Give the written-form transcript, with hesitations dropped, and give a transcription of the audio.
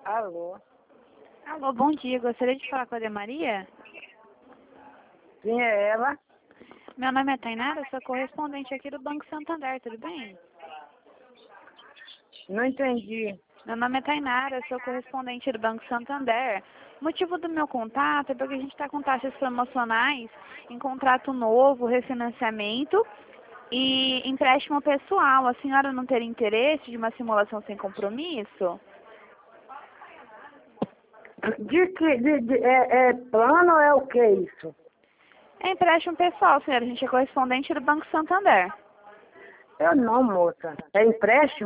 Alô? Alô, bom dia. Gostaria de falar com a Maria? Quem é ela? Meu nome é Tainara, sou correspondente aqui do Banco Santander, tudo bem? Não entendi. Meu nome é Tainara, sou correspondente do Banco Santander. O motivo do meu contato é porque a gente está com taxas promocionais em contrato novo, refinanciamento e empréstimo pessoal. A senhora não teria interesse de uma simulação sem compromisso? É plano ou é o que isso? É empréstimo pessoal, senhora. A gente é correspondente do Banco Santander. Eu não, moça. É empréstimo?